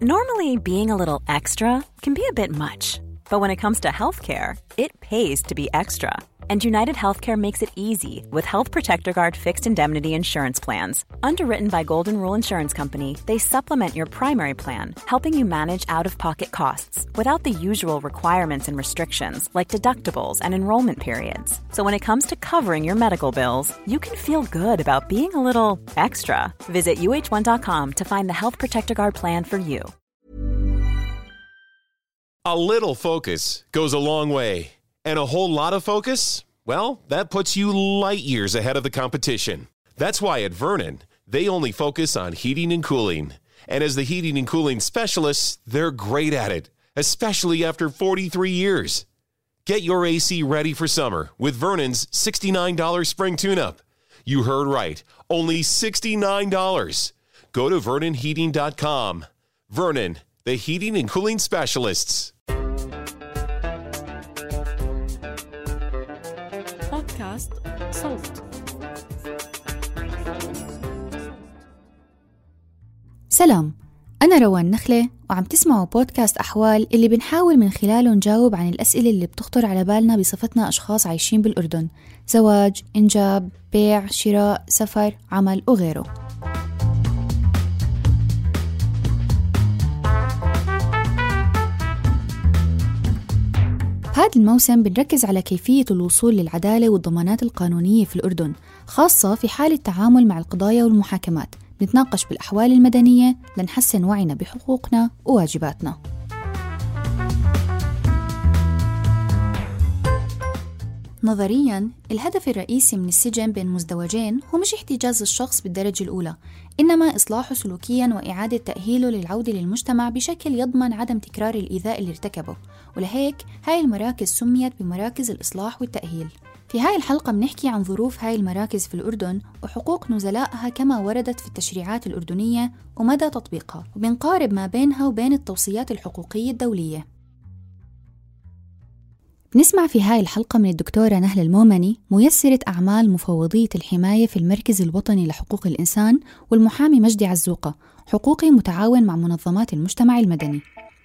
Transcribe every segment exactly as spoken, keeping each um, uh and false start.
Normally, being a little extra can be a bit much. But when it comes to healthcare, it pays to be extra. And United Healthcare makes it easy with Health Protector Guard fixed indemnity insurance plans. Underwritten by Golden Rule Insurance Company, they supplement your primary plan, helping you manage out-of-pocket costs without the usual requirements and restrictions like deductibles and enrollment periods. So when it comes to covering your medical bills, you can feel good about being a little extra. Visit U H one dot com to find the Health Protector Guard plan for you. A little focus goes a long way. And a whole lot of focus? Well, that puts you light years ahead of the competition. That's why at Vernon, they only focus on heating and cooling. And as the heating and cooling specialists, they're great at it, especially after forty-three years. Get your A C ready for summer with Vernon's sixty-nine dollars spring tune-up. You heard right, only sixty-nine dollars. Go to vernon heating dot com. Vernon, the heating and cooling specialists. بودكاست صوت. سلام، أنا روان نخلة وعم تسمعوا بودكاست أحوال اللي بنحاول من خلاله نجاوب عن الأسئلة اللي بتخطر على بالنا بصفتنا أشخاص عايشين بالأردن: زواج، إنجاب، بيع، شراء، سفر، عمل وغيره. هذا الموسم بنركز على كيفية الوصول للعدالة والضمانات القانونية في الأردن، خاصة في حال التعامل مع القضايا والمحاكمات. نتناقش بالأحوال المدنية لنحسن وعينا بحقوقنا وواجباتنا. نظرياً، الهدف الرئيسي من السجن بين مزدوجين هو مش احتجاز الشخص بالدرجة الأولى، إنما إصلاحه سلوكياً وإعادة تأهيله للعودة للمجتمع بشكل يضمن عدم تكرار الإيذاء اللي ارتكبه. ولهيك هاي المراكز سميت بمراكز الإصلاح والتأهيل. في هاي الحلقة بنحكي عن ظروف هاي المراكز في الأردن وحقوق نزلائها كما وردت في التشريعات الأردنية ومدى تطبيقها، وبنقارب ما بينها وبين التوصيات الحقوقية الدولية. نسمع في هاي الحلقة من الدكتورة نهلة المومني، ميسرة أعمال مفوضية الحماية في المركز الوطني لحقوق الإنسان، والمحامي مجدي عزوقة، حقوقي متعاون مع منظمات المجتمع المدني.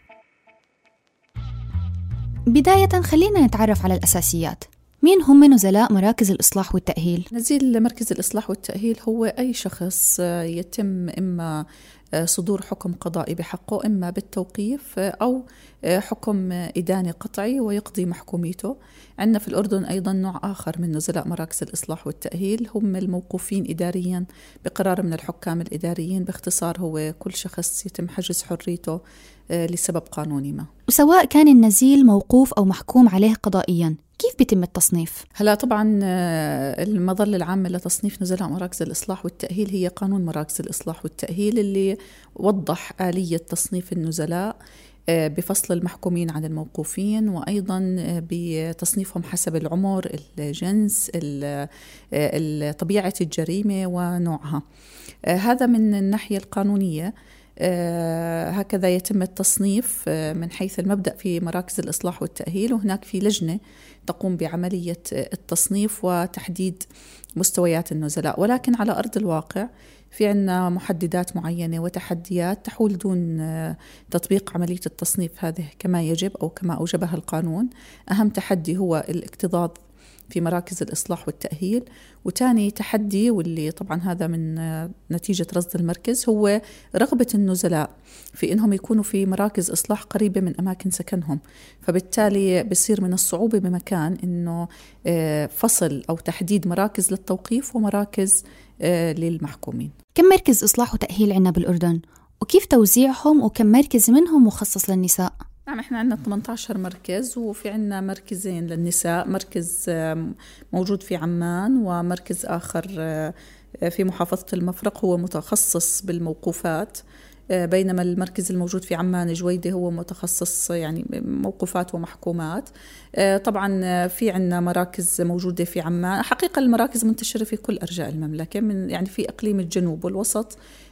بداية خلينا نتعرف على الأساسيات. مين هم نزلاء مراكز الإصلاح والتأهيل؟ نزيل مركز الإصلاح والتأهيل هو أي شخص يتم إما صدور حكم قضائي بحقه، إما بالتوقيف أو حكم إداني قطعي ويقضي محكوميته. عندنا في الأردن أيضا نوع آخر من نزلاء مراكز الإصلاح والتأهيل، هم الموقوفين إداريا بقرار من الحكام الإداريين. باختصار هو كل شخص يتم حجز حريته لسبب قانوني ما. وسواء كان النزيل موقوف أو محكوم عليه قضائيا، كيف بيتم التصنيف؟ هلا طبعا المظلة العامة لتصنيف نزلاء مراكز الإصلاح والتأهيل هي قانون مراكز الإصلاح والتأهيل، اللي وضح آلية تصنيف النزلاء بفصل المحكومين عن الموقوفين، وأيضا بتصنيفهم حسب العمر، الجنس، طبيعة الجريمة ونوعها. هذا من الناحية القانونية. آه هكذا يتم التصنيف آه من حيث المبدأ في مراكز الإصلاح والتأهيل، وهناك في لجنة تقوم بعملية آه التصنيف وتحديد مستويات النزلاء. ولكن على أرض الواقع في عنا محددات معينة وتحديات تحول دون آه تطبيق عملية التصنيف هذه كما يجب أو كما أوجبها القانون. أهم تحدي هو الاكتظاظ في مراكز الإصلاح والتأهيل، وتاني تحدي واللي طبعا هذا من نتيجة رصد المركز هو رغبة النزلاء في إنهم يكونوا في مراكز إصلاح قريبة من أماكن سكنهم، فبالتالي بصير من الصعوبة بمكان إنه فصل أو تحديد مراكز للتوقيف ومراكز للمحكومين. كم مركز إصلاح وتأهيل عنا بالأردن؟ وكيف توزيعهم؟ وكم مركز منهم مخصص للنساء؟ نعم، إحنا عندنا ثمانية عشر مركز، وفي عندنا مركزين للنساء، مركز موجود في عمان ومركز آخر في محافظة المفرق هو متخصص بالموقوفات، بينما المركز الموجود في عمان جويدة هو متخصص يعني موقوفات ومحكومات. طبعا في عندنا مراكز موجودة في عمان. حقيقة المراكز منتشرة في كل أرجاء المملكة، من يعني في إقليم الجنوب والوسط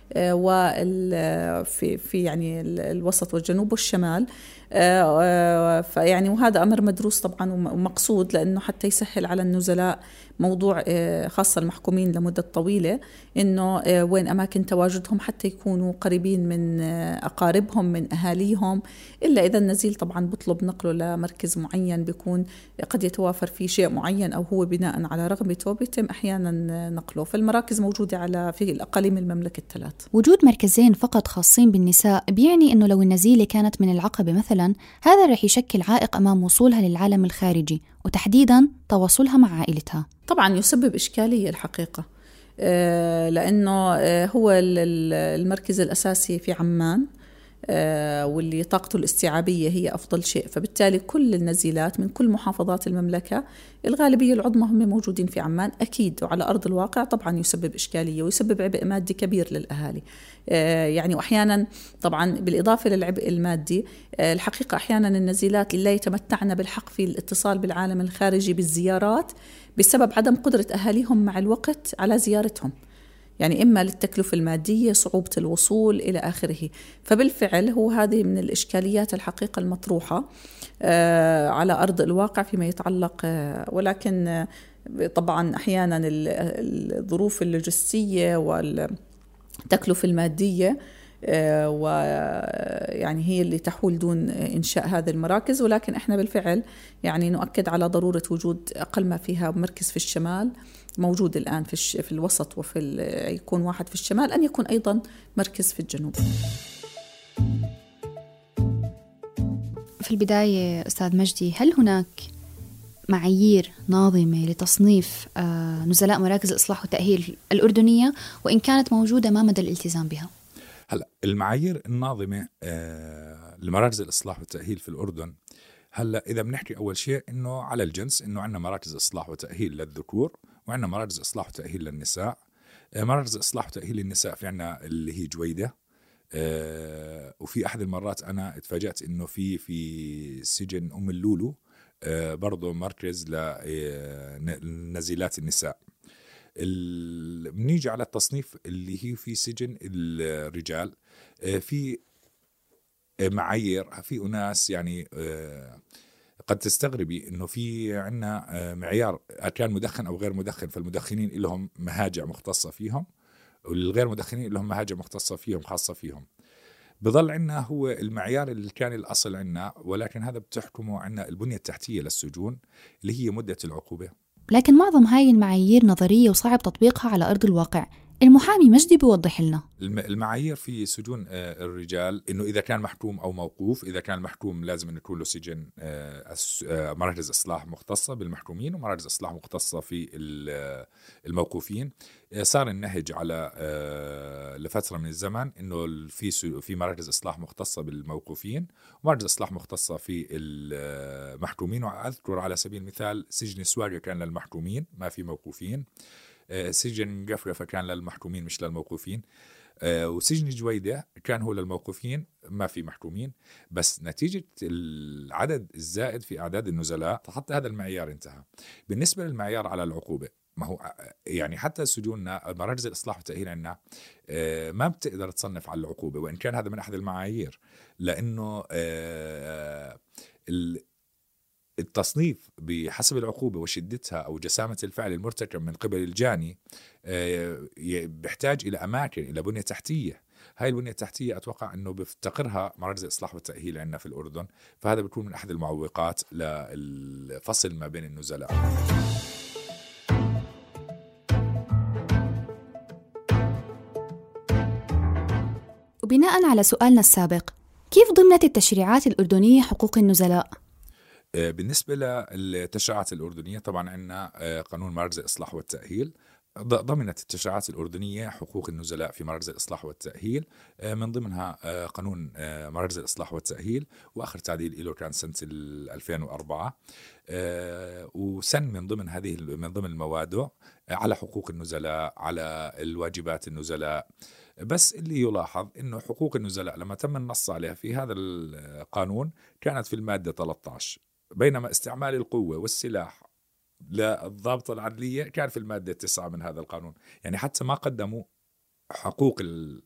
وفي في يعني الوسط والجنوب والشمال. فيعني وهذا أمر مدروس طبعا ومقصود، لأنه حتى يسهل على النزلاء موضوع خاصة المحكومين لمدة طويلة، إنه وين أماكن تواجدهم حتى يكونوا قريبين من أقاربهم من أهاليهم، إلا إذا النزيل طبعا بطلب نقله لمركز معين بيكون قد يتوافر فيه شيء معين أو هو بناء على رغبته بيتم أحيانا نقله. فالمراكز موجودة على في الأقاليم المملكة الثلاث. وجود مركزين فقط خاصين بالنساء بيعني إنه لو النزيلة كانت من العقبة مثلا، هذا رح يشكل عائق أمام وصولها للعالم الخارجي وتحديدا تواصلها مع عائلتها. طبعا يسبب إشكالية الحقيقة، لأنه هو المركز الأساسي في عمان واللي طاقته الاستيعابية هي أفضل شيء، فبالتالي كل النزيلات من كل محافظات المملكة الغالبية العظمى هم موجودين في عمان أكيد، وعلى أرض الواقع طبعا يسبب إشكالية ويسبب عبء مادي كبير للأهالي. يعني وأحيانا طبعا بالإضافة للعبء المادي، الحقيقة أحيانا النزيلات لا يتمتعن بالحق في الاتصال بالعالم الخارجي بالزيارات بسبب عدم قدرة أهاليهم مع الوقت على زيارتهم، يعني إما للتكلفة المادية، صعوبة الوصول إلى آخره. فبالفعل هو هذه من الإشكاليات الحقيقة المطروحة آه على أرض الواقع فيما يتعلق آه ولكن آه طبعا أحيانا الظروف اللوجستية والتكلفة المادية آه ويعني هي اللي تحول دون إنشاء هذه المراكز. ولكن إحنا بالفعل يعني نؤكد على ضرورة وجود أقل ما فيها مركز في الشمال موجود الآن في في الوسط، وفي يكون واحد في الشمال، أن يكون أيضا مركز في الجنوب. في البداية أستاذ مجدي، هل هناك معايير ناظمة لتصنيف نزلاء مراكز الإصلاح والتأهيل الأردنية، وإن كانت موجودة ما مدى الالتزام بها؟ هلا المعايير الناظمة لمراكز الإصلاح والتأهيل في الأردن، هلا إذا بنحكي أول شيء إنه على الجنس، إنه عندنا مراكز إصلاح وتأهيل للذكور وعندنا مراكز إصلاح وتأهيل للنساء. مراكز إصلاح وتأهيل للنساء في عندنا اللي هي جويدة، وفي أحد المرات أنا اتفاجأت إنه في في سجن أم اللولو برضو مركز لنزيلات النساء. بنيجي على التصنيف اللي هي في سجن الرجال، في معايير، في أناس يعني قد تستغربي إنه في عنا معيار كان مدخن أو غير مدخن، فالمدخنين لهم مهاجع مختصة فيهم، والغير مدخنين لهم مهاجع مختصة فيهم خاصة فيهم. بظل عنا هو المعيار اللي كان الأصل عنا، ولكن هذا بتحكمه عنا البنية التحتية للسجون اللي هي مدة العقوبة. لكن معظم هاي المعايير نظرية وصعب تطبيقها على أرض الواقع. المحامي مجدي بيوضح لنا المعايير في سجون الرجال، إنه إذا كان محكوم أو موقوف. إذا كان محكوم لازم أن يكون له سجن مراكز إصلاح مختصة بالمحكومين ومراكز إصلاح مختصة في الموقوفين. صار النهج على لفترة من الزمن إنه في في مراكز إصلاح مختصة بالموقوفين ومراكز إصلاح مختصة في المحكومين. وأذكر على سبيل المثال سجن سواقة كان للمحكومين ما في موقوفين، سجن قفرفة كان للمحكومين مش للموقوفين، وسجن جويدة كان هو للموقوفين ما في محكومين. بس نتيجة العدد الزائد في أعداد النزلاء حتى هذا المعيار انتهى. بالنسبة للمعيار على العقوبة، ما هو يعني حتى سجوننا مراكز الإصلاح والتأهيل عندنا ما بتقدر تصنف على العقوبة، وإن كان هذا من أحد المعايير، لأنه التصنيف بحسب العقوبة وشدتها أو جسامة الفعل المرتكب من قبل الجاني بيحتاج إلى أماكن، إلى بنية تحتية. هاي البنية التحتية أتوقع أنه بيفتقرها مراكز الإصلاح والتأهيل عندنا في الأردن، فهذا بيكون من أحد المعوقات للفصل ما بين النزلاء. وبناء على سؤالنا السابق، كيف ضمنت التشريعات الأردنية حقوق النزلاء؟ بالنسبة للتشريعات الأردنية طبعا عندنا قانون مراكز الإصلاح والتأهيل، ضمنت التشريعات الأردنية حقوق النزلاء في مراكز الإصلاح والتأهيل، من ضمنها قانون مراكز الإصلاح والتأهيل، وآخر تعديل له كان سنة ألفين وأربعة، وسن من ضمن هذه من ضمن المواد على حقوق النزلاء، على الواجبات النزلاء. بس اللي يلاحظ إنه حقوق النزلاء لما تم النص عليها في هذا القانون كانت في المادة ثلاثة عشر، بينما استعمال القوة والسلاح للضابطة العدلية كان في المادة تسعة من هذا القانون. يعني حتى ما قدموا حقوق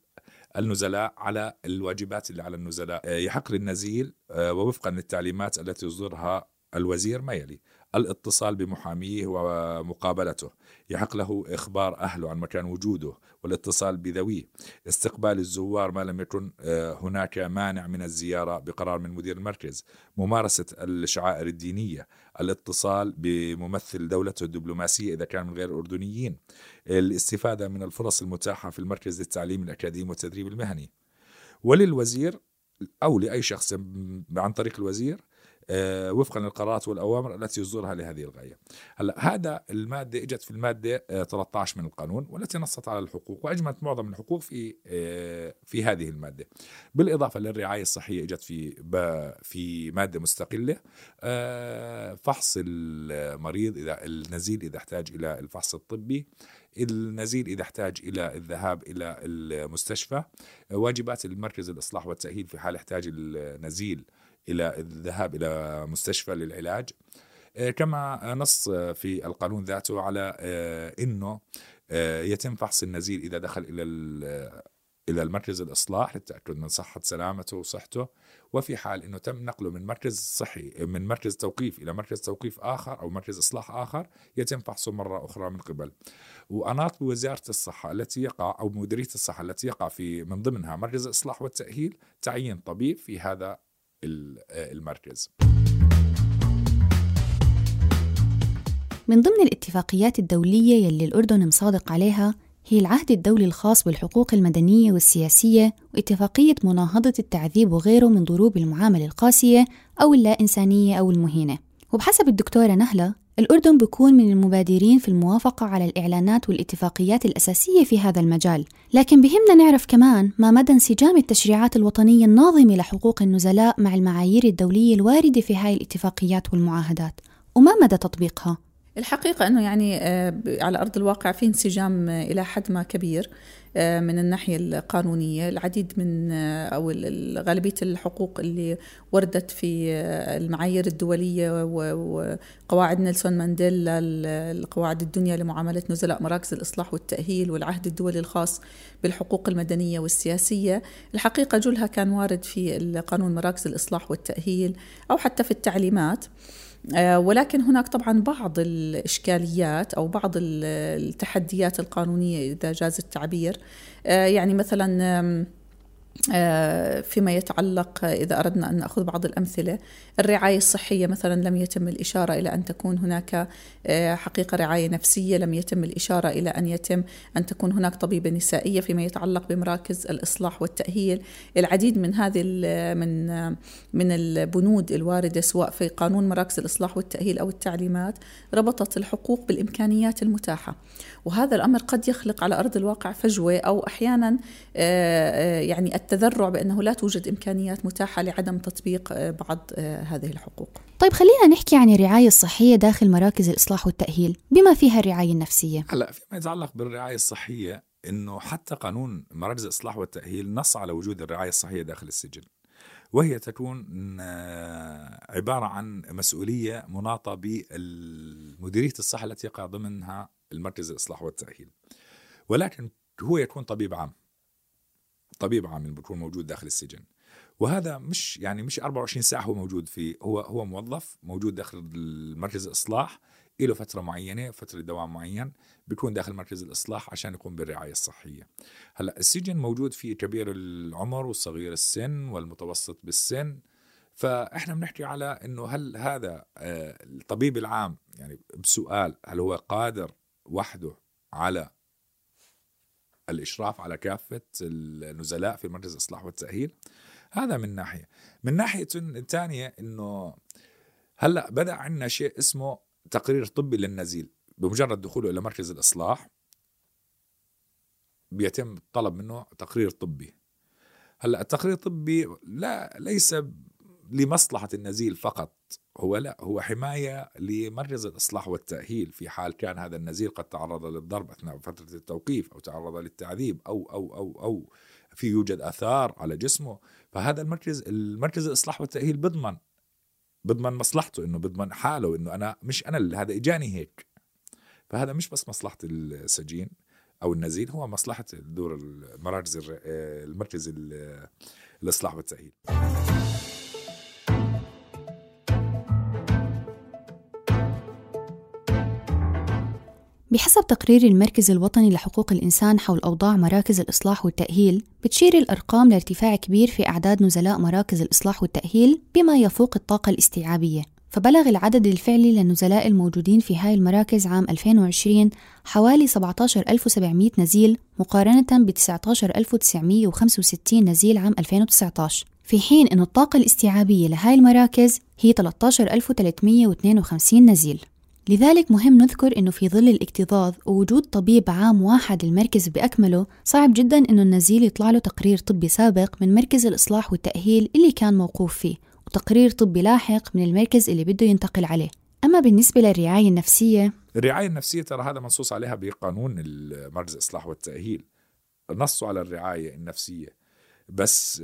النزلاء على الواجبات اللي على النزلاء. يحق للنزيل ووفقا للتعليمات التي يصدرها الوزير ما يلي: الاتصال بمحاميه ومقابلته، يحق له إخبار أهله عن مكان وجوده والاتصال بذويه، استقبال الزوار ما لم يكن هناك مانع من الزيارة بقرار من مدير المركز، ممارسة الشعائر الدينية، الاتصال بممثل دولته الدبلوماسية إذا كان من غير الأردنيين، الاستفادة من الفرص المتاحة في المركز للتعليم الأكاديمي والتدريب المهني. وللوزير أو لأي شخص عن طريق الوزير وفقا للقرارات والأوامر التي يصدرها لهذه الغاية. هلا هذا المادة اجت في المادة ثلاثة عشر من القانون والتي نصت على الحقوق وأجملت معظم الحقوق في في هذه المادة. بالإضافة للرعاية الصحية اجت في في مادة مستقلة: فحص المريض إذا النزيل إذا احتاج إلى الفحص الطبي، النزيل إذا احتاج إلى الذهاب إلى المستشفى، واجبات المركز الإصلاح والتأهيل في حال احتاج النزيل إلى الذهاب إلى مستشفى للعلاج. كما نص في القانون ذاته على أنه يتم فحص النزيل إذا دخل إلى إلى المركز الإصلاح للتأكد من صحة سلامته وصحته، وفي حال أنه تم نقله من مركز صحي من مركز توقيف إلى مركز توقيف آخر أو مركز إصلاح آخر يتم فحصه مرة أخرى من قبل. وأناط بوزارة الصحة التي يقع أو مديرية الصحة التي يقع في من ضمنها مركز الإصلاح والتأهيل تعيين طبيب في هذا المركز. من ضمن الاتفاقيات الدولية يلي الأردن مصادق عليها هي العهد الدولي الخاص بالحقوق المدنية والسياسية واتفاقية مناهضة التعذيب وغيره من ضروب المعاملة القاسية أو اللا إنسانية أو المهينة. وبحسب الدكتورة نهلة الأردن بيكون من المبادرين في الموافقة على الإعلانات والاتفاقيات الأساسية في هذا المجال، لكن بهمنا نعرف كمان ما مدى انسجام التشريعات الوطنية الناظمة لحقوق النزلاء مع المعايير الدولية الواردة في هاي الاتفاقيات والمعاهدات، وما مدى تطبيقها. الحقيقة أنه يعني على أرض الواقع في انسجام إلى حد ما كبير من الناحية القانونية. العديد من أو غالبية الحقوق اللي وردت في المعايير الدولية وقواعد نيلسون مانديلا، القواعد الدنيا لمعاملة نزلاء مراكز الإصلاح والتأهيل، والعهد الدولي الخاص بالحقوق المدنية والسياسية، الحقيقة جلها كان وارد في قانون مراكز الإصلاح والتأهيل أو حتى في التعليمات. ولكن هناك طبعا بعض الإشكاليات أو بعض التحديات القانونية إذا جاز التعبير. يعني مثلا فيما يتعلق إذا أردنا أن نأخذ بعض الأمثلة، الرعاية الصحية مثلا لم يتم الإشارة إلى أن تكون هناك حقيقة رعاية نفسية، لم يتم الإشارة إلى أن يتم أن تكون هناك طبيبة نسائية. فيما يتعلق بمراكز الإصلاح والتأهيل، العديد من هذه من من البنود الواردة سواء في قانون مراكز الإصلاح والتأهيل أو التعليمات ربطت الحقوق بالإمكانيات المتاحة، وهذا الأمر قد يخلق على أرض الواقع فجوة أو أحيانا يعني التذرع بأنه لا توجد إمكانيات متاحة لعدم تطبيق بعض هذه الحقوق. طيب خلينا نحكي عن الرعاية الصحية داخل مراكز الإصلاح والتأهيل بما فيها الرعاية النفسية. هلا فيما يتعلق بالرعاية الصحية، إنه حتى قانون مراكز الإصلاح والتأهيل نص على وجود الرعاية الصحية داخل السجن، وهي تكون عبارة عن مسؤولية مناطة بمديرية الصحة التي يقع ضمنها المركز الإصلاح والتأهيل، ولكن هو يكون طبيب عام طبيب عام بيكون موجود داخل السجن. وهذا مش يعني مش أربعة وعشرين ساعة هو موجود فيه، هو هو موظف موجود داخل المركز الإصلاح له فترة معينة، فترة دوام معين بيكون داخل مركز الإصلاح عشان يقوم بالرعاية الصحية. هلا السجن موجود فيه كبير العمر والصغير السن والمتوسط بالسن، فإحنا بنحكي على إنه هل هذا الطبيب العام يعني بسؤال هل هو قادر وحده على الإشراف على كافة النزلاء في مركز الإصلاح والتأهيل؟ هذا من ناحية. من ناحية ثانية إنه هلأ بدأ عندنا شيء اسمه تقرير طبي للنزيل. بمجرد دخوله إلى مركز الإصلاح بيتم طلب منه تقرير طبي. هلأ التقرير الطبي لا ليس لمصلحة النزيل فقط، هو لا هو حماية لمركز الإصلاح والتأهيل في حال كان هذا النزيل قد تعرض للضرب أثناء فترة التوقيف أو تعرض للتعذيب أو أو أو أو في يوجد آثار على جسمه. فهذا المركز المركز الإصلاح والتأهيل بضمن بضمن مصلحته، إنه بضمن حاله، إنه أنا مش أنا اللي هذا إجاني هيك. فهذا مش بس مصلحة السجين أو النزيل هو مصلحة دور المراكز المركز الإصلاح والتأهيل. بحسب تقرير المركز الوطني لحقوق الإنسان حول أوضاع مراكز الإصلاح والتأهيل، بتشير الأرقام لارتفاع كبير في أعداد نزلاء مراكز الإصلاح والتأهيل بما يفوق الطاقة الاستيعابية. فبلغ العدد الفعلي للنزلاء الموجودين في هاي المراكز عام ألفين وعشرين حوالي سبعة عشر ألف وسبعمائة نزيل مقارنة ب تسعة عشر ألف وتسعمائة وخمسة وستين نزيل عام ألفين وتسعة عشر، في حين أن الطاقة الاستيعابية لهاي المراكز هي ثلاثة عشر ألف وثلاثمائة واثنين وخمسين نزيل. لذلك مهم نذكر أنه في ظل الاكتظاظ ووجود طبيب عام واحد المركز بأكمله، صعب جدا أنه النزيل يطلع له تقرير طبي سابق من مركز الإصلاح والتأهيل اللي كان موقوف فيه، وتقرير طبي لاحق من المركز اللي بده ينتقل عليه. أما بالنسبة للرعاية النفسية، الرعاية النفسية ترى هذا منصوص عليها بقانون مركز الإصلاح والتأهيل، نصوا على الرعاية النفسية، بس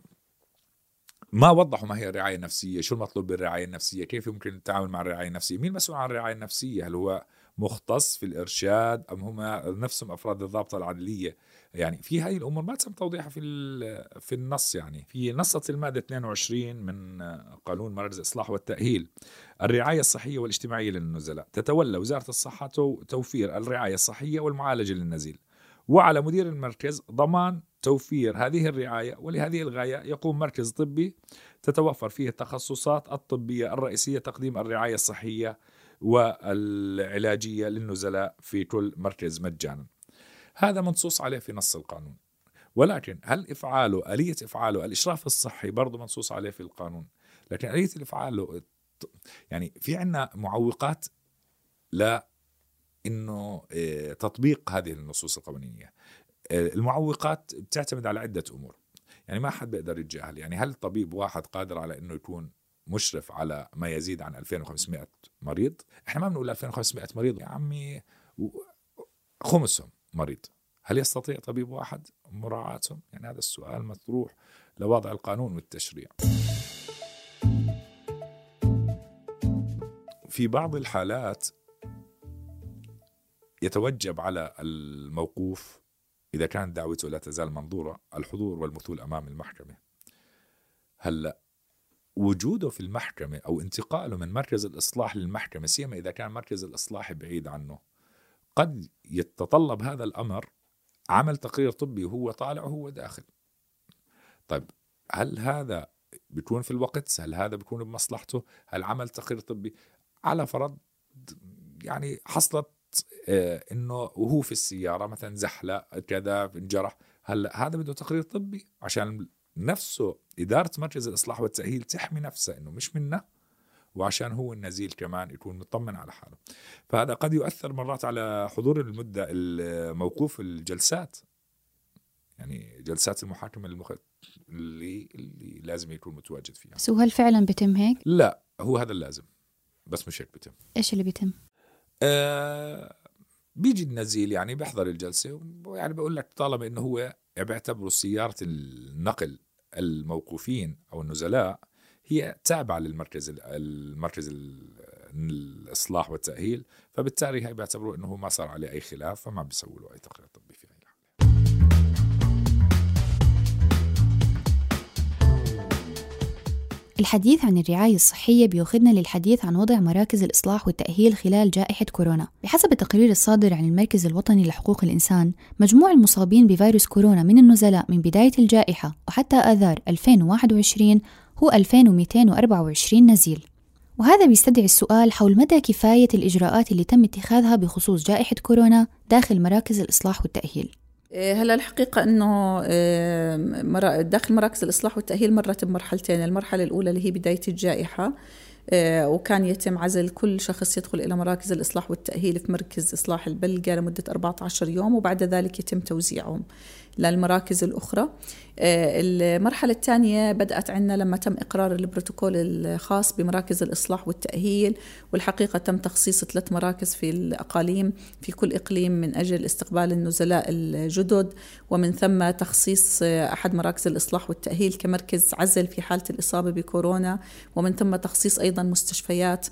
ما وضحوا ما هي الرعاية النفسية، شو المطلوب بالرعاية النفسية، كيف يمكن التعامل مع الرعاية النفسية، مين مسؤول عن الرعاية النفسية، هل هو مختص في الإرشاد أم هم نفسهم أفراد الضابطة العدلية. يعني في هاي الأمور ما تم توضيحها في في النص. يعني في نصة المادة اثنين وعشرين من قانون مركز الإصلاح والتأهيل: الرعاية الصحية والاجتماعية للنزلاء تتولى وزارة الصحة توفير الرعاية الصحية والمعالجة للنزيل، وعلى مدير المركز ضمان توفير هذه الرعاية، ولهذه الغاية يقوم مركز طبي تتوفر فيه التخصصات الطبية الرئيسية تقديم الرعاية الصحية والعلاجية للنزلاء في كل مركز مجانا. هذا منصوص عليه في نص القانون، ولكن هل إفعاله، آلية إفعاله، الإشراف الصحي برضو منصوص عليه في القانون، لكن آلية إفعاله يعني في عنا معوقات لا إنه تطبيق هذه النصوص القانونية. المعوقات بتعتمد على عدة أمور، يعني ما حد بيقدر يتجاهل. يعني هل طبيب واحد قادر على إنه يكون مشرف على ما يزيد عن ألفين وخمسمائة مريض؟ إحنا ما بنقول ألفين وخمسمائة مريض يا عمي، خمسهم مريض، هل يستطيع طبيب واحد مراعاتهم؟ يعني هذا السؤال مطروح لوضع القانون والتشريع. في بعض الحالات يتوجب على الموقوف إذا كانت دعوته لا تزال منظورة الحضور والمثول أمام المحكمة. هلأ وجوده في المحكمة أو انتقاله من مركز الإصلاح للمحكمة، سيما إذا كان مركز الإصلاح بعيد عنه، قد يتطلب هذا الأمر عمل تقرير طبي وهو طالع وهو داخل. طيب هل هذا بيكون في الوقت؟ هل هذا بيكون بمصلحته؟ هل عمل تقرير طبي على فرض يعني حصلت آه إنه وهو في السيارة مثلا زحلة كذا انجرح، هل هذا بده تقرير طبي عشان نفسه إدارة مركز الإصلاح والتأهيل تحمي نفسه إنه مش منه، وعشان هو النزيل كمان يكون مطمن على حاله. فهذا قد يؤثر مرات على حضور المدة الموقوف الجلسات، يعني جلسات المحاكمة المخ... اللي, اللي لازم يكون متواجد فيها. بس هل فعلا بيتم هيك؟ لا، هو هذا اللازم، بس مش هيك بيتم. إيش اللي بيتم؟ آه بيجي النزيل يعني بيحضر الجلسة، يعني بقول لك طالما إنه هو بيعتبروا سيارة النقل الموقوفين أو النزلاء هي تابعة للمركز المركز الإصلاح والتأهيل، فبالتالي هاي بيعتبروا إنه ما صار عليه أي خلاف، فما بيسووا له أي تقرير طبي في أي حالة. الحديث عن الرعاية الصحية بيأخذنا للحديث عن وضع مراكز الإصلاح والتأهيل خلال جائحة كورونا. بحسب التقرير الصادر عن المركز الوطني لحقوق الإنسان، مجموع المصابين بفيروس كورونا من النزلاء من بداية الجائحة وحتى آذار ألفين وواحد وعشرين هو ألفين ومئتين وأربعة وعشرين نزيل، وهذا بيستدعي السؤال حول مدى كفاية الإجراءات اللي تم اتخاذها بخصوص جائحة كورونا داخل مراكز الإصلاح والتأهيل. هلا الحقيقة أنه داخل مراكز الإصلاح والتأهيل مرت بمرحلتين. المرحلة الأولى اللي هي بداية الجائحة، وكان يتم عزل كل شخص يدخل إلى مراكز الإصلاح والتأهيل في مركز إصلاح البلقة لمدة أربعة عشر يوم، وبعد ذلك يتم توزيعهم للمراكز الأخرى. المرحلة الثانية بدأت عندنا لما تم إقرار البروتوكول الخاص بمراكز الإصلاح والتأهيل، والحقيقة تم تخصيص ثلاث مراكز في الأقاليم في كل إقليم من أجل استقبال النزلاء الجدد، ومن ثم تخصيص أحد مراكز الإصلاح والتأهيل كمركز عزل في حالة الإصابة بكورونا، ومن ثم تخصيص أيضا مستشفيات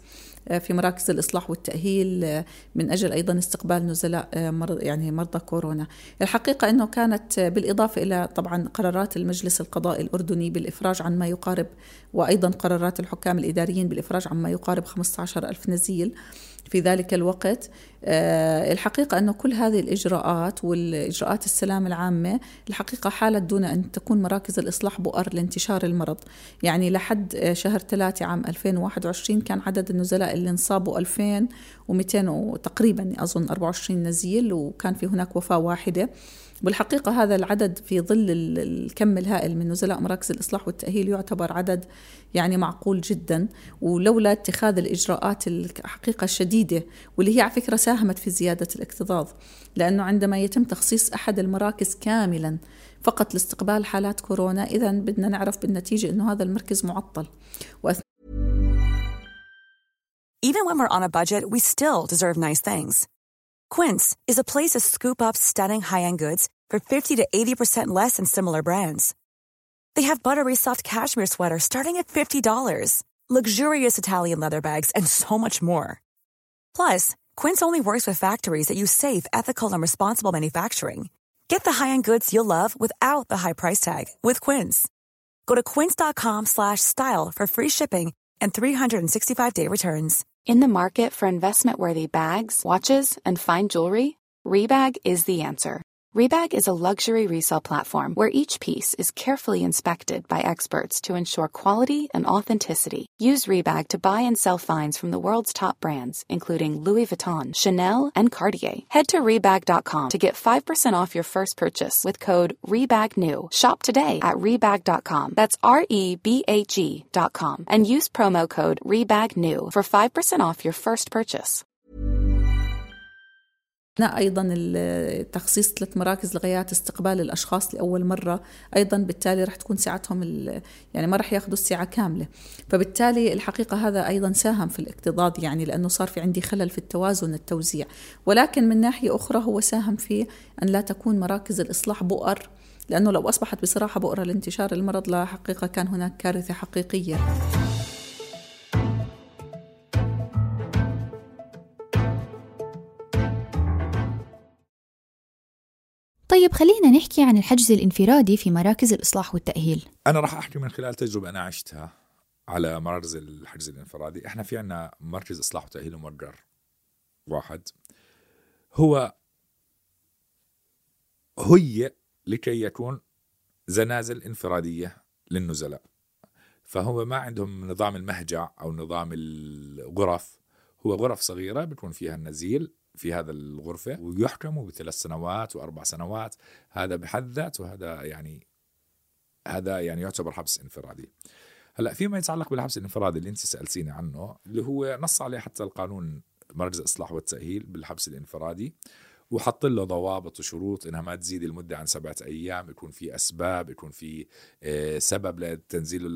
في مراكز الإصلاح والتأهيل من أجل أيضا استقبال نزلاء يعني مرضى كورونا. الحقيقة أنه كانت بالإضافة إلى طبعا قرارات المجلس القضائي الأردني بالإفراج عن ما يقارب، وأيضا قرارات الحكام الإداريين بالإفراج عن ما يقارب خمسة عشر ألف نزيل في ذلك الوقت. الحقيقة أنه كل هذه الإجراءات والإجراءات السلام العامة الحقيقة حالت دون أن تكون مراكز الإصلاح بؤر لانتشار المرض. يعني لحد شهر ثلاثة عام ألفين وواحد وعشرين كان عدد النزلاء اللي انصابوا ألفين ومئتين تقريبا أظن أربعة وعشرين نزيل، وكان في هناك وفاة واحدة. بالحقيقة هذا العدد في ظل الكم الهائل من نزلاء مراكز الإصلاح والتأهيل يعتبر عدد يعني معقول جدا، ولولا اتخاذ الإجراءات الحقيقة الشديدة واللي هي على فكرة ساهمت في زيادة الاكتظاظ، لأنه عندما يتم تخصيص أحد المراكز كاملا فقط لاستقبال حالات كورونا، إذن بدنا نعرف بالنتيجة أنه هذا المركز معطل. وأث... Even when we're on a budget, we still deserve nice things. Quince is a place to scoop up stunning high-end goods for fifty to eighty percent less than similar brands. They have buttery soft cashmere sweaters starting at fifty dollars, luxurious Italian leather bags, and so much more. Plus, Quince only works with factories that use safe, ethical, and responsible manufacturing. Get the high-end goods you'll love without the high price tag with Quince. Go to quince.com slash style for free shipping and three hundred sixty-five day returns. In the market for investment-worthy bags, watches, and fine jewelry, Rebag is the answer. Rebag is a luxury resale platform where each piece is carefully inspected by experts to ensure quality and authenticity. Use Rebag to buy and sell finds from the world's top brands, including Louis Vuitton, Chanel, and Cartier. Head to Rebag dot com to get five percent off your first purchase with code REBAGNEW. Shop today at Rebag dot com. That's R E B A G dot com. And use promo code REBAGNEW for five percent off your first purchase. أيضا تخصيص ثلاث مراكز لغايات استقبال الأشخاص لأول مرة، أيضا بالتالي رح تكون ساعتهم يعني ما رح ياخدوا الساعة كاملة، فبالتالي الحقيقة هذا أيضا ساهم في الاكتظاظ، يعني لأنه صار في عندي خلل في التوازن التوزيع. ولكن من ناحية أخرى هو ساهم في أن لا تكون مراكز الإصلاح بؤر، لأنه لو أصبحت بصراحة بؤرة لانتشار المرض لا حقيقة كان هناك كارثة حقيقية. طيب خلينا نحكي عن الحجز الانفرادي في مراكز الإصلاح والتأهيل. أنا راح أحكي من خلال تجربة أنا عشتها على مراكز الحجز الانفرادي. إحنا في عنا مركز إصلاح وتأهيل مؤجر واحد، هو هي لكي يكون زنازل انفرادية للنزلاء، فهو ما عندهم نظام المهجع أو نظام الغرف، هو غرف صغيرة بتكون فيها النزيل في هذا الغرفة ويحكموا بثلاث سنوات وأربع سنوات. هذا بحد ذاته وهذا يعني هذا يعني يعتبر حبس انفرادي. هلا فيما يتعلق بالحبس الانفرادي اللي انت سألتيني عنه، اللي هو نص عليه حتى القانون مراكز الإصلاح والتأهيل بالحبس الانفرادي، وحط له ضوابط وشروط انها ما تزيد المدة عن سبعة ايام، يكون في اسباب، يكون في سبب لتنزيله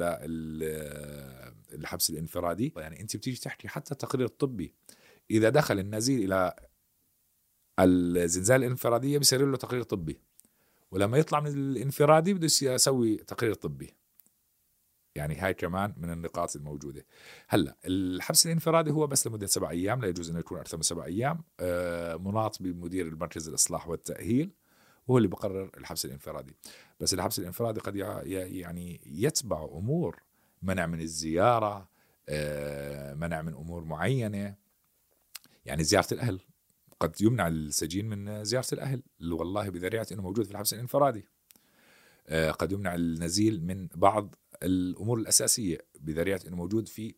للحبس الانفرادي. يعني انت بتيجي تحكي حتى التقرير الطبي، اذا دخل النزيل الى الزنزال الانفرادية بيصير له تقرير طبي، ولما يطلع من الانفرادي بده يسوي تقرير طبي. يعني هاي كمان من النقاط الموجودة. هلا الحبس الانفرادي هو بس لمدة سبع أيام، لا يجوز أن يكون أكثر من سبع أيام. آه مناط بمدير المركز الإصلاح والتأهيل وهو اللي بقرر الحبس الانفرادي. بس الحبس الانفرادي قد يعني يتبع أمور منع من الزيارة، آه منع من أمور معينة، يعني زيارة الأهل. قد يمنع السجين من زيارة الأهل اللي والله بذريعة أنه موجود في الحبس الانفرادي. آه قد يمنع النزيل من بعض الأمور الأساسية بذريعة أنه موجود في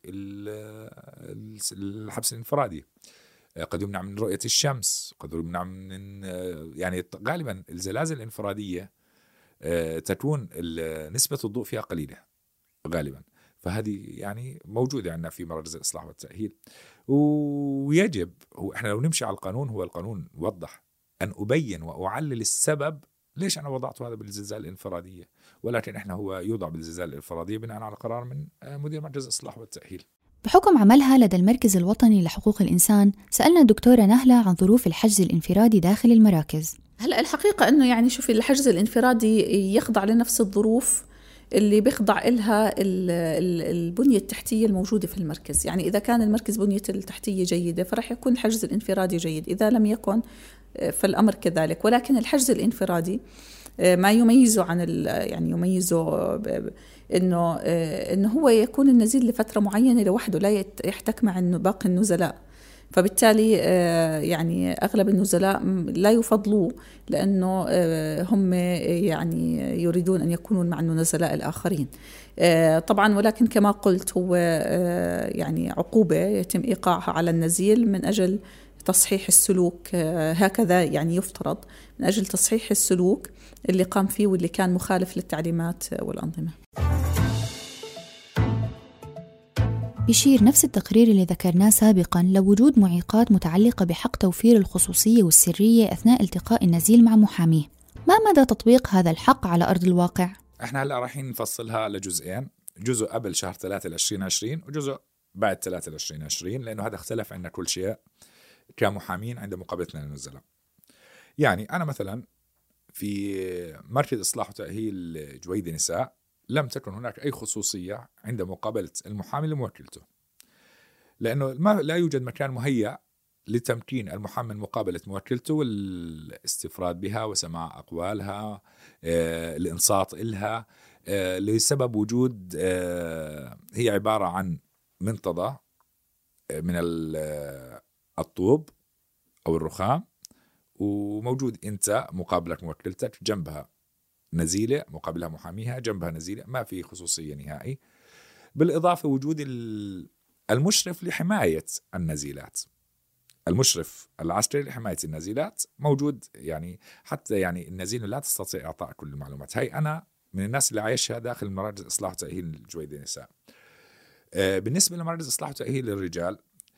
الحبس الانفرادي. قد يمنع من رؤية الشمس، قد يمنع من يعني غالبا الزلازل الانفرادية تكون نسبة الضوء فيها قليلة غالبا، فهذه يعني موجودة عندنا في مراكز الإصلاح والتأهيل. ويجب هو احنا لو نمشي على القانون، هو القانون وضح أن أبين وأعلل السبب ليش أنا وضعت هذا بالزلزال الانفرادية، ولكن إحنا هو يوضع بالزلزال الانفرادية بناء على قرار من مدير مركز الإصلاح والتأهيل. بحكم عملها لدى المركز الوطني لحقوق الإنسان، سألنا الدكتورة نهلة عن ظروف الحجز الانفرادي داخل المراكز. هلأ الحقيقة أنه يعني شوفي الحجز الانفرادي يخضع لنفس الظروف اللي بيخضع إلها البنية التحتية الموجودة في المركز. يعني إذا كان المركز بنية التحتية جيدة فرح يكون الحجز الانفرادي جيد، إذا لم يكن فالأمر كذلك. ولكن الحجز الانفرادي ما يميزه عن يعني يميزه إنه إنه هو يكون النزيل لفترة معينة لوحده، لا يحتك مع باقي النزلاء. فبالتالي يعني أغلب النزلاء لا يفضلوه لأنه هم يعني يريدون أن يكونوا مع النزلاء الآخرين طبعا. ولكن كما قلت هو يعني عقوبة يتم إيقاعها على النزيل من أجل تصحيح السلوك، هكذا يعني يفترض، من أجل تصحيح السلوك اللي قام فيه واللي كان مخالف للتعليمات والأنظمة. بيشير نفس التقرير اللي ذكرناه سابقاً لوجود معيقات متعلقة بحق توفير الخصوصية والسرية أثناء التقاء النزيل مع محاميه. ما مدى تطبيق هذا الحق على أرض الواقع؟ احنا هلا رايحين نفصلها لجزئين، جزء قبل شهر ثلاثة عشرين عشرين وجزء بعد ثلاثة عشرين عشرين، لأنه هذا اختلف عنا كل شيء كمحامين عند مقابلتنا للنزلاء. يعني أنا مثلا في مركز إصلاح وتأهيل جويدة نساء لم تكن هناك أي خصوصية عند مقابلة المحامي لموكلته، لأنه ما لا يوجد مكان مهيأ لتمكين المحامي من مقابلة موكلته والاستفراد بها وسماع أقوالها، آه، الإنصات إلها، آه، لسبب وجود آه، هي عبارة عن منتضى من الطوب أو الرخام، وموجود أنت مقابلك موكلتك، جنبها نزيلة مقابلها محاميها، جنبها نزيلة، ما في خصوصية نهائي. بالإضافة وجود المشرف لحماية النزيلات، المشرف العسكري لحماية النزيلات موجود، يعني حتى يعني النزيل لا تستطيع إعطاء كل المعلومات. هاي أنا من الناس اللي عايشها داخل مراكز إصلاح وتأهيل جويدة نساء. بالنسبة لمراكز إصلاح وتأهيل الرجال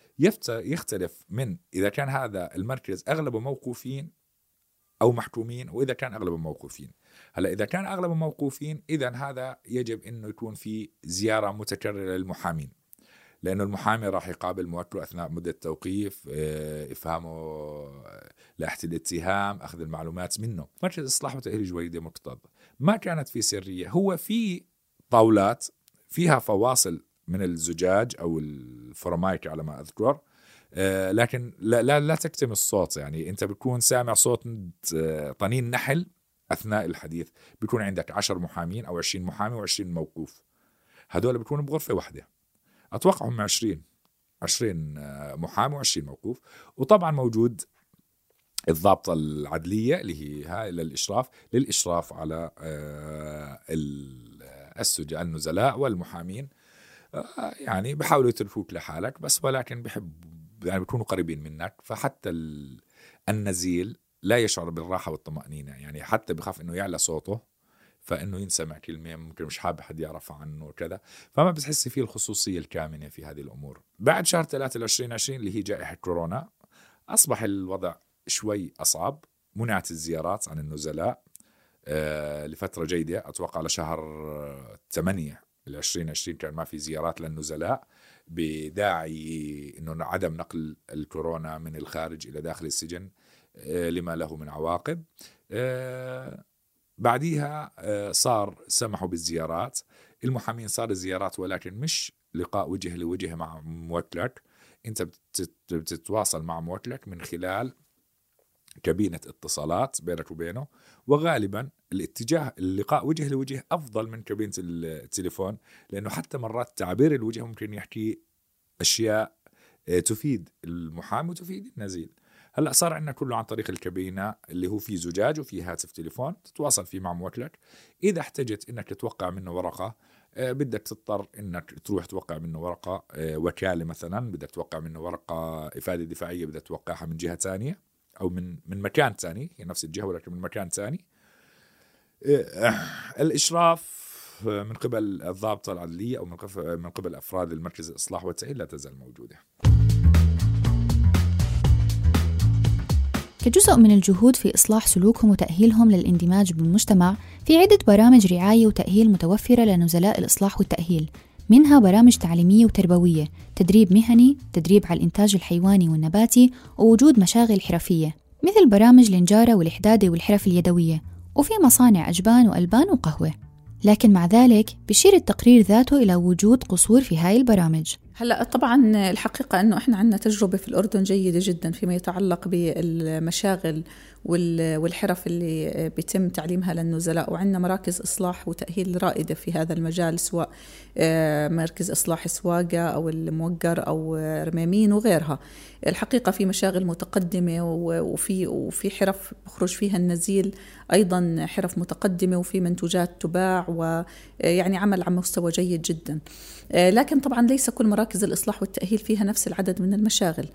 يختلف من إذا كان هذا المركز أغلبه موقوفين أو محكومين، وإذا كان أغلبه موقوفين. هلا إذا كان أغلبه موقوفين إذن هذا يجب إنه يكون في زيارة متكررة للمحامين، لأنه المحامي راح يقابل موكله أثناء مدة التوقيف، إفهامه لأحد الاتهام، أخذ المعلومات منه. مركز إصلاح وتأهيل جويدة مرتضى ما كانت في سرية، هو في طاولات فيها فواصل من الزجاج أو الفرمايك على ما أذكر، آه لكن لا, لا, لا تكتم الصوت. يعني أنت بتكون سامع صوت طنين نحل أثناء الحديث. بيكون عندك عشر محامين أو عشرين محامي وعشرين موقوف، هدول بيكونوا بغرفة واحدة، أتوقع هم عشرين عشرين محامي وعشرين موقوف. وطبعا موجود الضابطة العدلية اللي هي هاي للإشراف للإشراف على آه السجناء النزلاء والمحامين. يعني بحاولوا يتركوك لحالك بس، ولكن بحب يعني بيكونوا قريبين منك، فحتى النزيل لا يشعر بالراحة والطمأنينة. يعني حتى بخاف إنه يعلى صوته، فإنه ينسمع كلمة ممكن مش حابب حد يعرف عنه وكذا، فما بتحسي فيه الخصوصية الكامنة في هذه الأمور. بعد شهر ثلاثة عشرين عشرين اللي هي جائحة كورونا أصبح الوضع شوي أصعب، منعت الزيارات عن النزلاء آه لفترة جيدة، أتوقع على شهر ثمانية العشرين عشرين كان ما في زيارات للنزلاء بداعي إنه عدم نقل الكورونا من الخارج إلى داخل السجن لما له من عواقب. بعديها صار سمحوا بالزيارات، المحامين صار الزيارات ولكن مش لقاء وجه لوجه مع موكلك، أنت بتتواصل مع موكلك من خلال كابينة اتصالات بينك وبينه، وغالبا الاتجاه اللقاء وجه لوجه أفضل من كابينة التليفون، لأنه حتى مرات تعبير الوجه ممكن يحكي أشياء تفيد المحامي وتفيد النزيل. هلأ صار عندنا كله عن طريق الكابينة اللي هو فيه زجاج وفيه هاتف تليفون تتواصل فيه مع موكلك. إذا احتجت إنك تتوقع منه ورقة، بدك تضطر إنك تروح توقع منه ورقة وكالة مثلا، بدك توقع منه ورقة إفادة دفاعية بدك توقعها من جهة تانية أو من من مكان تاني، هي نفس الجهة ولكن من مكان تاني. الإشراف من قبل الضابطة العدلية أو من قبل أفراد المركز الإصلاح والتأهيل لا تزال موجودة. كجزء من الجهود في إصلاح سلوكهم وتأهيلهم للاندماج بالمجتمع، في عدة برامج رعاية وتأهيل متوفرة لنزلاء الإصلاح والتأهيل، منها برامج تعليمية وتربوية، تدريب مهني، تدريب على الإنتاج الحيواني والنباتي، ووجود مشاغل حرفية مثل برامج النجارة والإحدادة والحرف اليدوية، وفي مصانع أجبان وألبان وقهوة. لكن مع ذلك بيشير التقرير ذاته إلى وجود قصور في هاي البرامج. هلأ طبعا الحقيقة أنه إحنا عندنا تجربة في الأردن جيدة جدا فيما يتعلق بالمشاغل والحرف اللي بيتم تعليمها للنزلاء، وعندنا مراكز إصلاح وتأهيل رائدة في هذا المجال، سواء مركز إصلاح سواقة أو الموقر أو رمامين وغيرها. الحقيقة في مشاغل متقدمة وفي وفي حرف بخرج فيها النزيل أيضا حرف متقدمة، وفي منتوجات تباع، ويعني عمل على مستوى جيد جدا. لكن طبعا ليس كل مراكز الإصلاح والتأهيل فيها نفس العدد من المشاغل،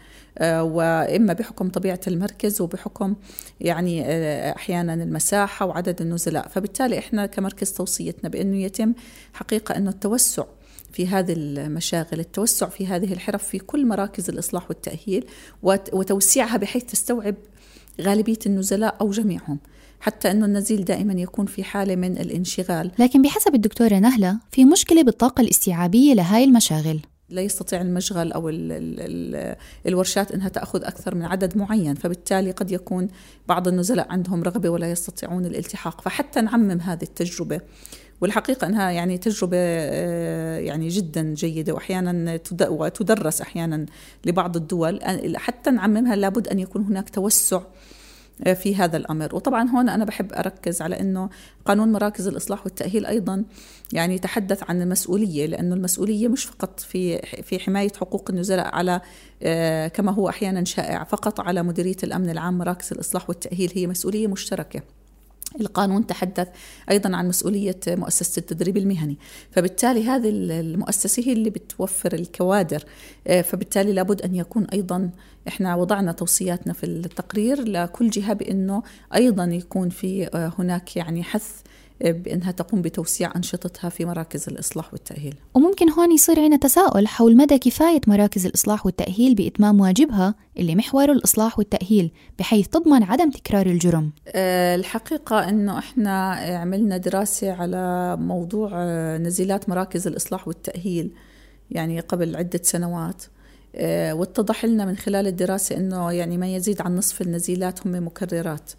وإما بحكم طبيعة المركز وبحكم يعني أحيانا المساحة وعدد النزلاء. فبالتالي إحنا كمركز توصيتنا بأنه يتم حقيقة أنه التوسع في هذه المشاغل، التوسع في هذه الحرف في كل مراكز الإصلاح والتأهيل، وتوسيعها بحيث تستوعب غالبية النزلاء أو جميعهم، حتى أنه النزيل دائما يكون في حالة من الانشغال. لكن بحسب الدكتورة نهلة في مشكلة بالطاقة الاستيعابية لهاي المشاغل، لا يستطيع المشغل أو ال ال ال الورشات أنها تأخذ أكثر من عدد معين، فبالتالي قد يكون بعض النزلاء عندهم رغبة ولا يستطيعون الالتحاق. فحتى نعمم هذه التجربة، والحقيقة أنها يعني تجربة يعني جدا جيدة وأحيانا تدرس أحيانا لبعض الدول، حتى نعممها لابد أن يكون هناك توسع في هذا الأمر. وطبعا هون أنا بحب أركز على أنه قانون مراكز الإصلاح والتأهيل أيضا يعني يتحدث عن المسؤولية، لأنه المسؤولية مش فقط في في حماية حقوق النزلاء على كما هو أحيانا شائع فقط على مديرية الأمن العام مراكز الإصلاح والتأهيل، هي مسؤولية مشتركة. القانون تحدث أيضا عن مسؤولية مؤسسة التدريب المهني، فبالتالي هذه المؤسسة هي اللي بتوفر الكوادر، فبالتالي لابد أن يكون أيضا إحنا وضعنا توصياتنا في التقرير لكل جهة بأنه أيضا يكون في هناك يعني حث بأنها تقوم بتوسيع أنشطتها في مراكز الإصلاح والتأهيل. وممكن هون يصير عنا تساؤل حول مدى كفاية مراكز الإصلاح والتأهيل بإتمام واجبها اللي محوره الإصلاح والتأهيل بحيث تضمن عدم تكرار الجرم. أه الحقيقة أنه إحنا عملنا دراسة على موضوع نزيلات مراكز الإصلاح والتأهيل يعني قبل عدة سنوات، أه واتضح لنا من خلال الدراسة أنه يعني ما يزيد عن نصف النزيلات هم مكررات.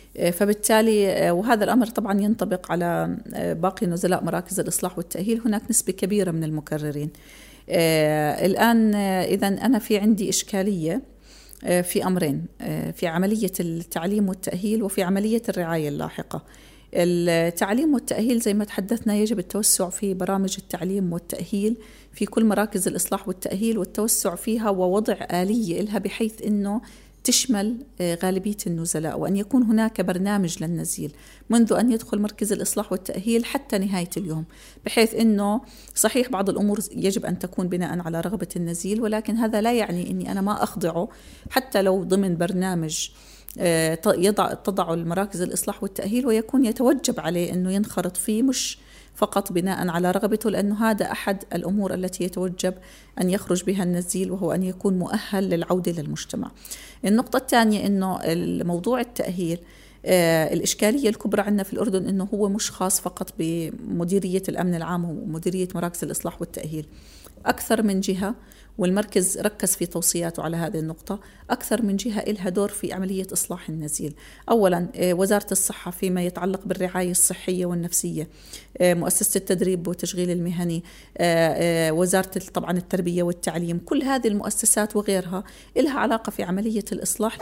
فبالتالي وهذا الأمر طبعا ينطبق على باقي نزلاء مراكز الإصلاح والتأهيل، هناك نسبة كبيرة من المكررين. الآن إذن أنا في عندي إشكالية في أمرين، في عملية التعليم والتأهيل وفي عملية الرعاية اللاحقة. التعليم والتأهيل زي ما تحدثنا يجب التوسع في برامج التعليم والتأهيل في كل مراكز الإصلاح والتأهيل، والتوسع فيها ووضع آلية لها بحيث أنه تشمل غالبية النزلاء، وأن يكون هناك برنامج للنزيل منذ أن يدخل مركز الإصلاح والتأهيل حتى نهاية اليوم، بحيث أنه صحيح بعض الأمور يجب أن تكون بناء على رغبة النزيل، ولكن هذا لا يعني أني أنا ما أخضعه حتى لو ضمن برنامج يضع تضع المراكز الإصلاح والتأهيل، ويكون يتوجب عليه أنه ينخرط فيه مش فقط بناء على رغبته، لأنه هذا أحد الأمور التي يتوجب أن يخرج بها النزيل، وهو أن يكون مؤهل للعودة للمجتمع. النقطة الثانية أنه الموضوع التأهيل آه الإشكالية الكبرى عندنا في الأردن أنه هو مش خاص فقط بمديرية الأمن العام ومديرية مراكز الإصلاح والتأهيل، أكثر من جهة، والمركز ركز في توصياته على هذه النقطة، أكثر من جهة إلها دور في عملية إصلاح النزيل. أولا وزارة الصحة فيما يتعلق بالرعاية الصحية والنفسية، مؤسسة التدريب والتشغيل المهني، وزارة طبعا التربية والتعليم، كل هذه المؤسسات وغيرها إلها علاقة في عملية الإصلاح.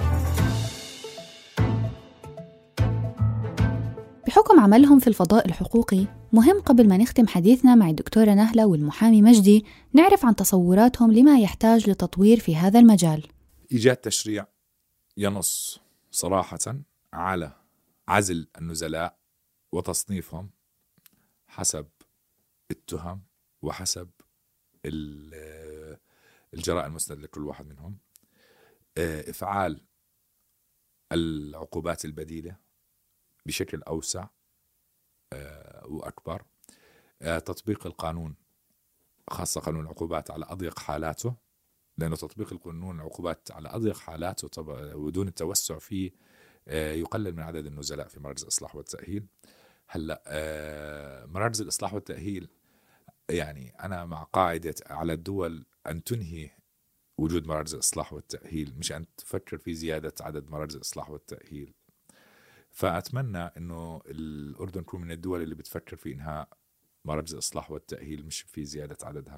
بحكم عملهم في الفضاء الحقوقي، مهم قبل ما نختم حديثنا مع الدكتورة نهلة والمحامي مجدي نعرف عن تصوراتهم لما يحتاج لتطوير في هذا المجال. إيجاد تشريع ينص صراحة على عزل النزلاء وتصنيفهم حسب التهم وحسب الجرائم المسند لكل واحد منهم، إفعال العقوبات البديلة بشكل أوسع وأكبر، تطبيق القانون خاصة قانون العقوبات على أضيق حالاته، لأنه تطبيق القانون العقوبات على أضيق حالاته طبعا ودون التوسع فيه يقلل من عدد النزلاء في مراكز الإصلاح والتأهيل. هلا مراكز الإصلاح والتأهيل يعني أنا مع قاعدة على الدول أن تنهي وجود مراكز الإصلاح والتأهيل، مش أن تفكر في زيادة عدد مراكز الإصلاح والتأهيل. فأتمنى إنه الأردن تكون من الدول اللي بتفكر في إنهاء مراكز الإصلاح والتأهيل، مش في زيادة عددها.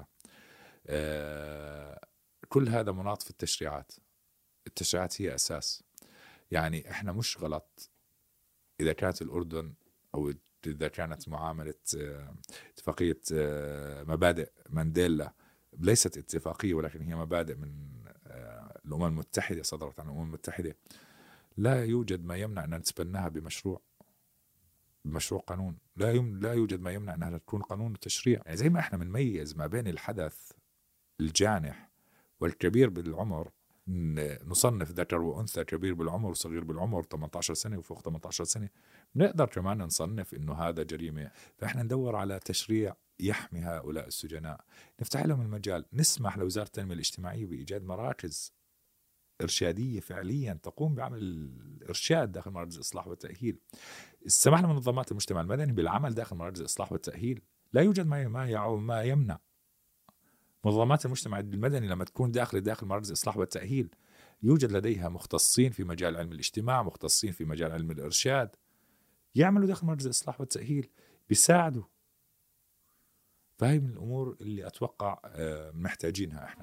آه كل هذا مناط في التشريعات. التشريعات هي أساس. يعني إحنا مش غلط إذا كانت الأردن أو إذا كانت معاملة آه اتفاقية آه مبادئ مانديلا، ليست اتفاقية ولكن هي مبادئ من آه الأمم المتحدة، صدرت عن الأمم المتحدة. لا يوجد ما يمنع أن نتبناها بمشروع بمشروع قانون. لا يم... لا يوجد ما يمنع أنها تكون قانون وتشريع. يعني زي ما إحنا بنميز ما بين الحدث الجانح والكبير بالعمر، نصنف ذكر وأنثى، كبير بالعمر وصغير بالعمر، ثمانية عشر سنة وفوق ثمانية عشر سنة، نقدر كمان نصنف إنه هذا جريمة. فإحنا ندور على تشريع يحمي هؤلاء السجناء، نفتح لهم المجال، نسمح لوزارة التنمية الاجتماعية بإيجاد مراكز إرشادية فعليا تقوم بعمل الإرشاد داخل مراكز الإصلاح والتأهيل. السماح لمنظمات المجتمع المدني بالعمل داخل مراكز الإصلاح والتأهيل. لا يوجد ما ما ما يمنع منظمات المجتمع المدني لما تكون داخل داخل مراكز الإصلاح والتأهيل يوجد لديها مختصين في مجال علم الاجتماع، مختصين في مجال علم الإرشاد، يعملوا داخل مراكز الإصلاح والتأهيل، بيساعدوا. فهي من الأمور اللي أتوقع محتاجينها إحنا.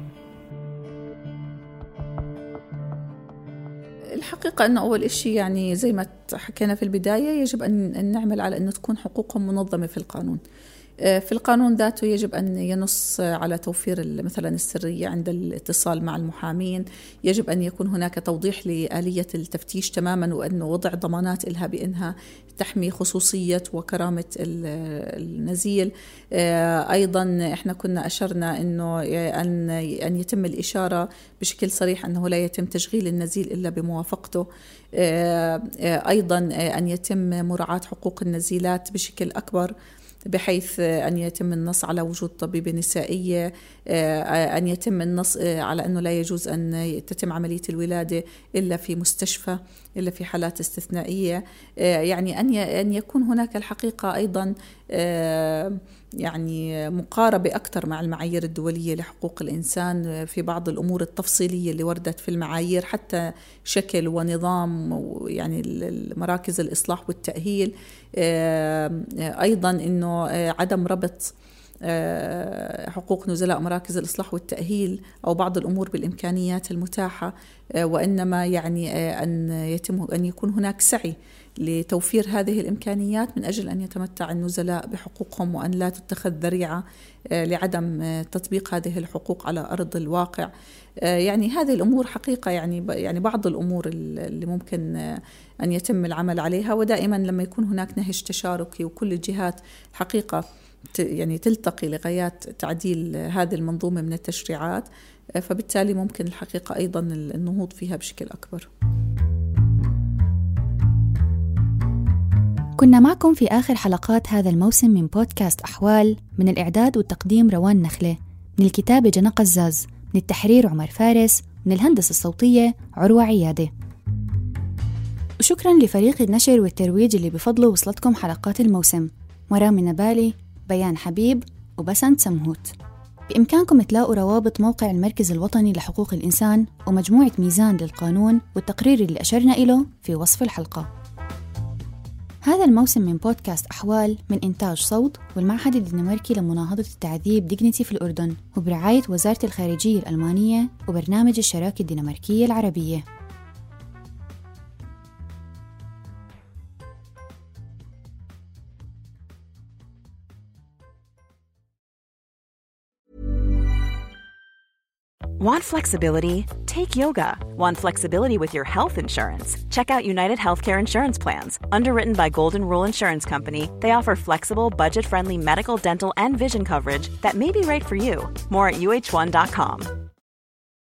الحقيقة أنه أول إشي يعني زي ما حكينا في البداية يجب أن نعمل على أن تكون حقوقهم منظمة في القانون. في القانون ذاته يجب أن ينص على توفير مثلا السرية عند الاتصال مع المحامين، يجب أن يكون هناك توضيح لآلية التفتيش تماما، وأنه وضع ضمانات إلها بأنها تحمي خصوصية وكرامة النزيل. أيضا إحنا كنا أشرنا أنه أن أن يتم الإشارة بشكل صريح أنه لا يتم تشغيل النزيل إلا بموافقته. أيضا أن يتم مراعاة حقوق النزيلات بشكل أكبر، بحيث أن يتم النص على وجود طبيبة نسائية، أن يتم النص على أنه لا يجوز أن تتم عملية الولادة إلا في مستشفى، إلا في حالات استثنائية. يعني أن أن يكون هناك الحقيقة أيضا يعني مقاربة أكثر مع المعايير الدولية لحقوق الإنسان في بعض الأمور التفصيلية اللي وردت في المعايير، حتى شكل ونظام يعني المراكز الإصلاح والتأهيل. أيضا أنه عدم ربط حقوق نزلاء مراكز الإصلاح والتأهيل أو بعض الأمور بالإمكانيات المتاحة، وإنما يعني أن يتم أن يكون هناك سعي لتوفير هذه الإمكانيات من أجل أن يتمتع النزلاء بحقوقهم، وأن لا تتخذ ذريعة لعدم تطبيق هذه الحقوق على أرض الواقع. يعني هذه الأمور حقيقة يعني يعني بعض الأمور اللي ممكن أن يتم العمل عليها. ودائما لما يكون هناك نهج تشاركي وكل الجهات حقيقة يعني تلتقي لغايات تعديل هذه المنظومة من التشريعات، فبالتالي ممكن الحقيقة أيضا النهوض فيها بشكل أكبر. كنا معكم في آخر حلقات هذا الموسم من بودكاست أحوال، من الإعداد والتقديم روان نخلة، من الكتابة جنى قزاز، من التحرير عمر فارس، من الهندسة الصوتية عروة عيادة. وشكرا لفريق النشر والترويج اللي بفضله وصلتكم حلقات الموسم: مرام النبالي، بيان حبيب، وبسنت سمهوت. بإمكانكم تلاقوا روابط موقع المركز الوطني لحقوق الإنسان ومجموعة ميزان للقانون والتقرير اللي أشرنا إله في وصف الحلقة. هذا الموسم من بودكاست أحوال من إنتاج صوت والمعهد الدنماركي لمناهضة التعذيب ديغنيتي في الأردن، وبرعاية وزارة الخارجية الألمانية وبرنامج الشراكة الدنماركية العربية. Want flexibility? Take yoga. Want flexibility with your health insurance? Check out United Healthcare Insurance Plans. Underwritten by Golden Rule Insurance Company, they offer flexible, budget-friendly medical, dental, and vision coverage that may be right for you. More at U H one dot com.